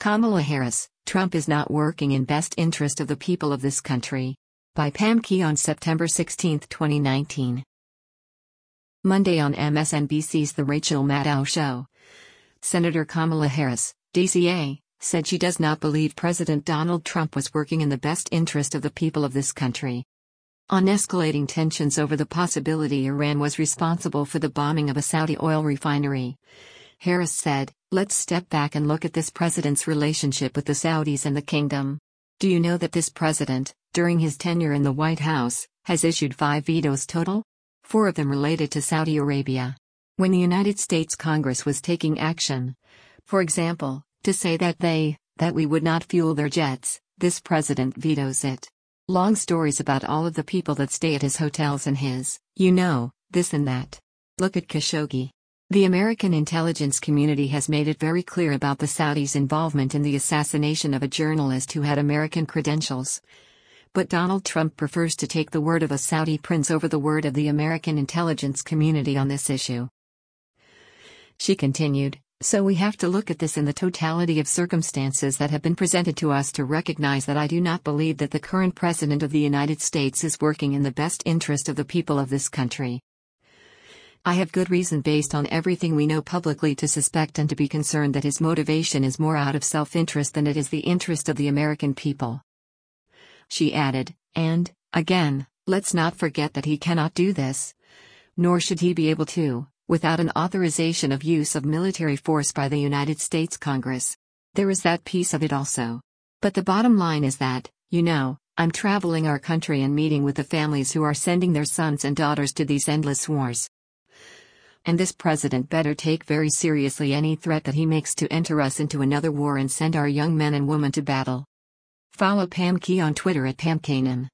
Kamala Harris, Trump is not working in best interest of the people of this country. By Pam Key on September 16, 2019. Monday on MSNBC's The Rachel Maddow Show. Senator Kamala Harris, DCA, said she does not believe President Donald Trump was working in the best interest of the people of this country. On escalating tensions over the possibility Iran was responsible for the bombing of a Saudi oil refinery, Harris said, "Let's step back and look at this president's relationship with the Saudis and the kingdom. Do you know that this president, during his tenure in the White House, has issued 5 vetoes total? 4 of them related to Saudi Arabia. When the United States Congress was taking action, for example, to say that we would not fuel their jets, this president vetoes it. Long stories about all of the people that stay at his hotels and his, this and that. Look at Khashoggi. The American intelligence community has made it very clear about the Saudis' involvement in the assassination of a journalist who had American credentials. But Donald Trump prefers to take the word of a Saudi prince over the word of the American intelligence community on this issue." She continued, "So we have to look at this in the totality of circumstances that have been presented to us to recognize that I do not believe that the current President of the United States is working in the best interest of the people of this country. I have good reason based on everything we know publicly to suspect and to be concerned that his motivation is more out of self-interest than it is the interest of the American people." She added, "And, again, let's not forget that he cannot do this. Nor should he be able to, without an authorization of use of military force by the United States Congress. There is that piece of it also. But the bottom line is that, I'm traveling our country and meeting with the families who are sending their sons and daughters to these endless wars. And this president better take very seriously any threat that he makes to enter us into another war and send our young men and women to battle." Follow Pam Key on Twitter at PamKanan.